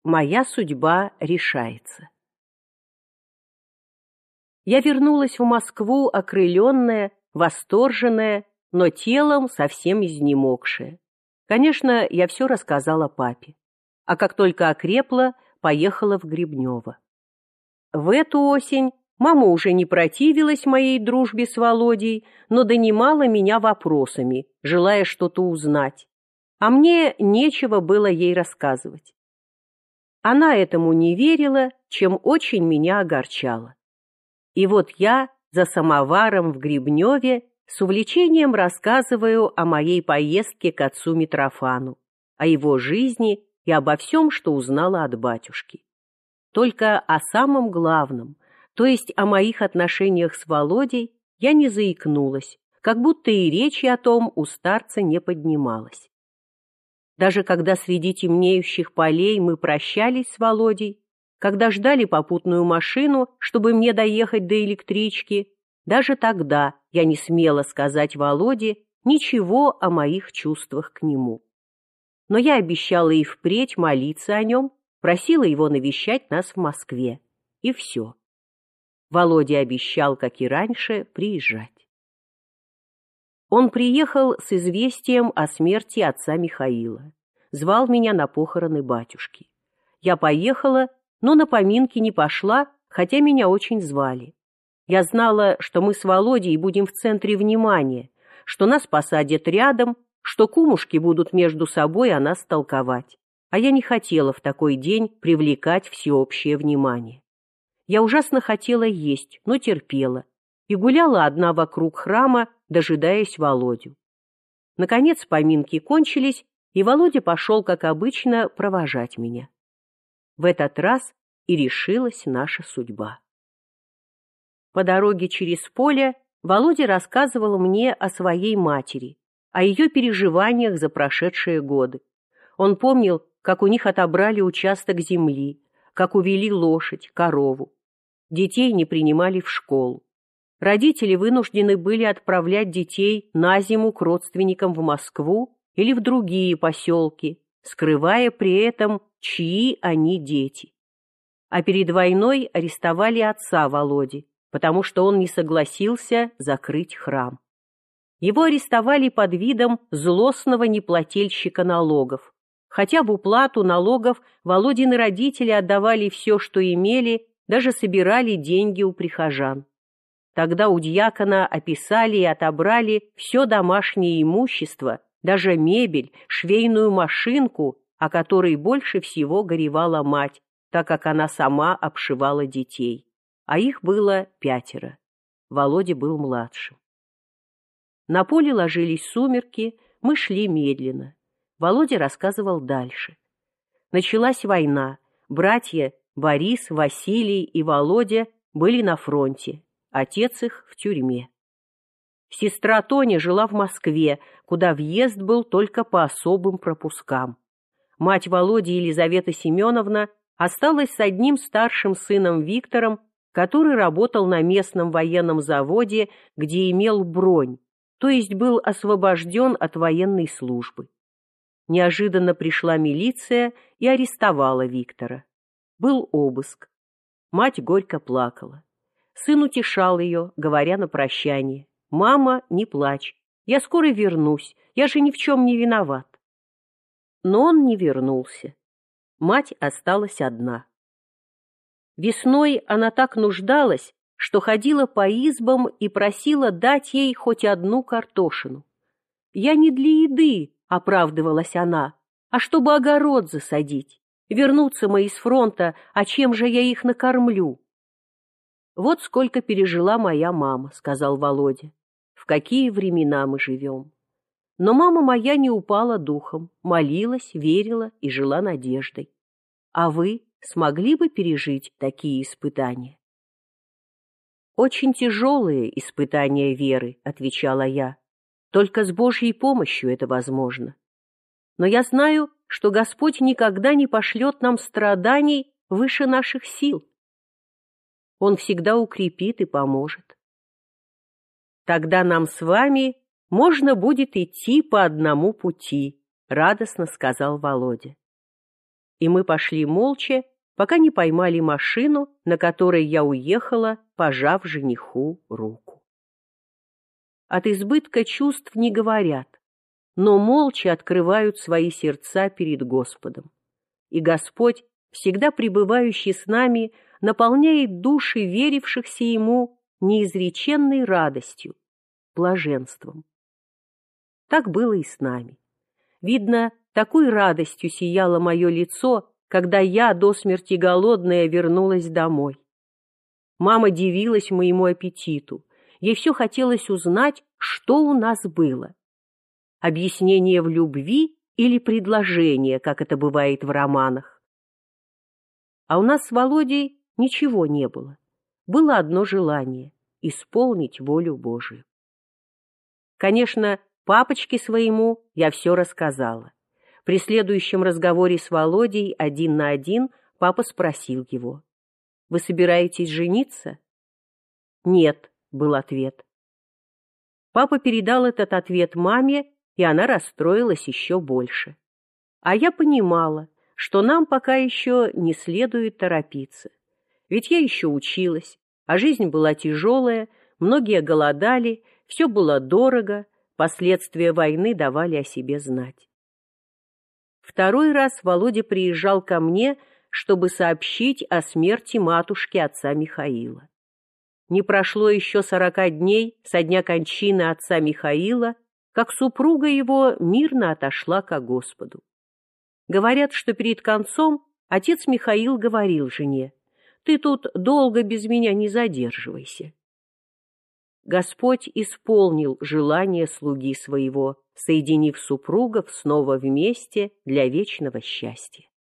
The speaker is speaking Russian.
Моя судьба решается. Я вернулась в Москву окрыленная, восторженная, но телом совсем изнемогшая. Конечно, я все рассказала папе. А как только окрепла, поехала в Гребнево. В эту осень мама уже не противилась моей дружбе с Володей, но донимала меня вопросами, желая что-то узнать. А мне нечего было ей рассказывать. Она этому не верила, чем очень меня огорчало. И вот я за самоваром в Гребневе с увлечением рассказываю о моей поездке к отцу Митрофану, о его жизни и обо всем, что узнала от батюшки. Только о самом главном, то есть о моих отношениях с Володей, я не заикнулась, как будто и речи о том у старца не поднималась. Даже когда среди темнеющих полей мы прощались с Володей, когда ждали попутную машину, чтобы мне доехать до электрички, даже тогда я не смела сказать Володе ничего о моих чувствах к нему. Но я обещала и впредь молиться о нем, просила его навещать нас в Москве. И все. Володя обещал, как и раньше, приезжать. Он приехал с известием о смерти отца Михаила. Звал меня на похороны батюшки. Я поехала, но на поминки не пошла, хотя меня очень звали. Я знала, что мы с Володей будем в центре внимания, что нас посадят рядом, что кумушки будут между собой о нас толковать. А я не хотела в такой день привлекать всеобщее внимание. Я ужасно хотела есть, но терпела, и гуляла одна вокруг храма, дожидаясь Володю. Наконец поминки кончились, и Володя пошел, как обычно, провожать меня. В этот раз и решилась наша судьба. По дороге через поле Володя рассказывал мне о своей матери, о ее переживаниях за прошедшие годы. Он помнил, как у них отобрали участок земли, как увели лошадь, корову. Детей не принимали в школу. Родители вынуждены были отправлять детей на зиму к родственникам в Москву или в другие поселки, скрывая при этом, чьи они дети. А перед войной арестовали отца Володи, потому что он не согласился закрыть храм. Его арестовали под видом злостного неплательщика налогов, хотя в уплату налогов Володины родители отдавали все, что имели, даже собирали деньги у прихожан. Тогда у дьякона описали и отобрали все домашнее имущество, даже мебель, швейную машинку, о которой больше всего горевала мать, так как она сама обшивала детей. А их было 5. Володя был младшим. На поле ложились сумерки, мы шли медленно. Володя рассказывал дальше. Началась война. Братья Борис, Василий и Володя были на фронте. Отец их в тюрьме. Сестра Тоня жила в Москве, куда въезд был только по особым пропускам. Мать Володи, Елизавета Семеновна, осталась с одним старшим сыном Виктором, который работал на местном военном заводе, где имел бронь, то есть был освобожден от военной службы. Неожиданно пришла милиция и арестовала Виктора. Был обыск. Мать горько плакала. Сын утешал ее, говоря на прощание: «Мама, не плачь, я скоро вернусь, я же ни в чем не виноват». Но он не вернулся. Мать осталась одна. Весной она так нуждалась, что ходила по избам и просила дать ей хоть одну картошину. «Я не для еды», — оправдывалась она, «а чтобы огород засадить. Вернутся мы из фронта, а чем же я их накормлю?» «Вот сколько пережила моя мама», — сказал Володя. «В какие времена мы живем». Но мама моя не упала духом, молилась, верила и жила надеждой. А вы смогли бы пережить такие испытания? «Очень тяжелые испытания веры», — отвечала я. «Только с Божьей помощью это возможно. Но я знаю, что Господь никогда не пошлет нам страданий выше наших сил. Он всегда укрепит и поможет. Тогда нам с вами можно будет идти по одному пути», — радостно сказал Володя. и мы пошли молча, пока не поймали машину, на которой я уехала, пожав жениху руку. От избытка чувств не говорят, но молча открывают свои сердца перед Господом. И Господь, всегда пребывающий с нами, наполняет души верившихся Ему неизреченной радостью, блаженством. Так было и с нами. Видно, такой радостью сияло мое лицо, когда я, до смерти голодная, вернулась домой. Мама дивилась моему аппетиту. Ей все хотелось узнать, что у нас было. Объяснение в любви или предложение, как это бывает в романах. А у нас с Володей ничего не было. Было одно желание — исполнить волю Божию. Конечно, папочке своему я все рассказала. При следующем разговоре с Володей 1 на 1 папа спросил его: «Вы собираетесь жениться?» «Нет», — был ответ. Папа передал этот ответ маме, и она расстроилась еще больше. А я понимала, что нам пока еще не следует торопиться. Ведь я еще училась, а жизнь была тяжелая, многие голодали, все было дорого, последствия войны давали о себе знать. Второй раз Володя приезжал ко мне, чтобы сообщить о смерти матушки отца Михаила. Не прошло еще 40 дней со дня кончины отца Михаила, как супруга его мирно отошла ко Господу. Говорят, что перед концом отец Михаил говорил жене: «Ты тут долго без меня не задерживайся». Господь исполнил желание слуги своего, соединив супругов снова вместе для вечного счастья.